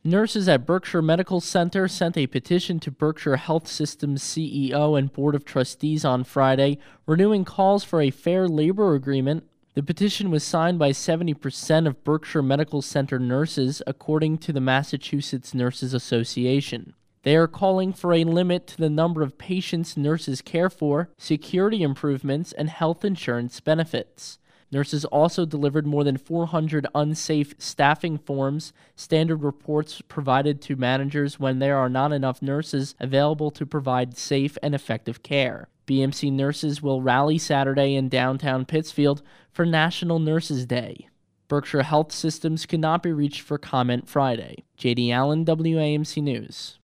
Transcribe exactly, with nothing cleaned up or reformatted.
Nurses at Berkshire Medical Center sent a petition to Berkshire Health System's C E O and Board of Trustees on Friday, renewing calls for a fair labor agreement. The petition was signed by seventy percent of Berkshire Medical Center nurses, according to the Massachusetts Nurses Association. They are calling for a limit to the number of patients nurses care for, security improvements, and health insurance benefits. Nurses also delivered more than four hundred unsafe staffing forms, standard reports provided to managers when there are not enough nurses available to provide safe and effective care. B M C nurses will rally Saturday in downtown Pittsfield for National Nurses Day. Berkshire Health Systems cannot be reached for comment Friday. J D Allen, W A M C News.